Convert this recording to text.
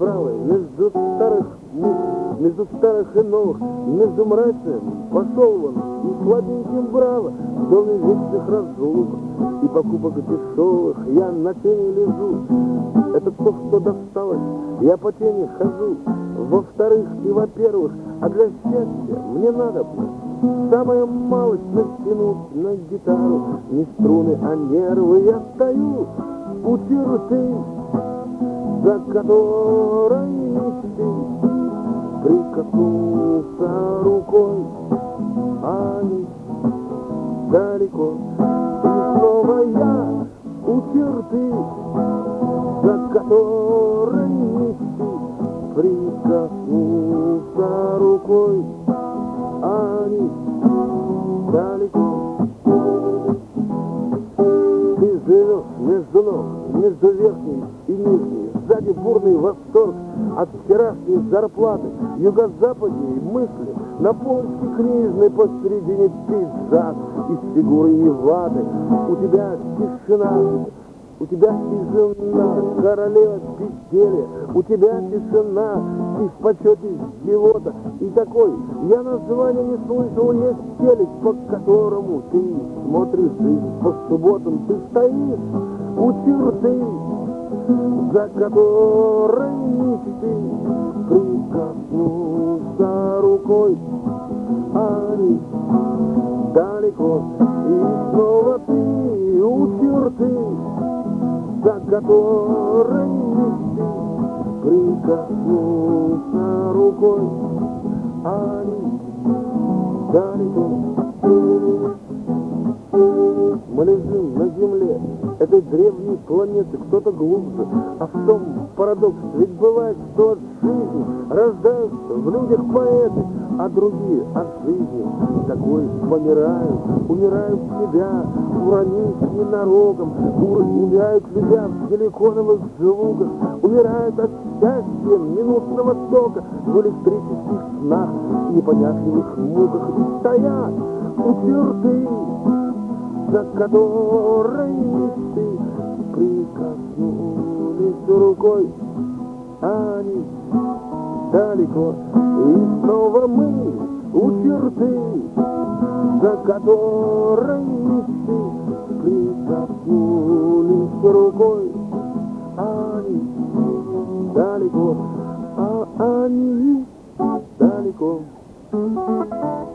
правой, между старых мух, между старых и новых, между мрачным пошел вон и сладеньким браво, в доме вечных разлук и покупок дешевых я на тени лежу. Это то, что досталось, я по тени хожу. Во-вторых и во-первых, а для счастья мне надо самая малость натянуть на гитару. Не струны, а нервы. Я стою у черты, за которой мечты. Прикоснулся рукой, а не далеко. И снова я у черты, за которой мечты. Прикоснулся рукой, а не далеко. Ты живешь между ног, между верхней и нижней. Сзади бурный восторг от вчерашней зарплаты. Юго-западней мысли, на полочке книжной посередине пиджак из фигуры Невады. У тебя тишина, у тебя тишина, королева безделия. У тебя тишина, ты в почете чего-то. И такой, я названия не слышал, есть телек, по которому ты смотришь жизнь. По субботам ты стоишь у черты, за которой мечты. Прикоснулся рукой, а не далеко. И снова ты у черты, за которой мечты. Прикоснулся рукой, а не далеко. Мы лежим на земле этой древней планеты, кто-то глубже, а в том парадокс. Ведь бывает, что от жизни рождаются в людях поэты, а другие от жизни такой помирают, умирают себя, уронив ненароком, умирают любя в силиконовых звуках, умирают от счастья минутного тока в электрических снах, непонятливых муках, и стоят у черты, за которой мечты. Прикоснулись рукой, а они далеко. И снова мы у черты, за которой мечты. Прикоснулись рукой, а они далеко, а они далеко.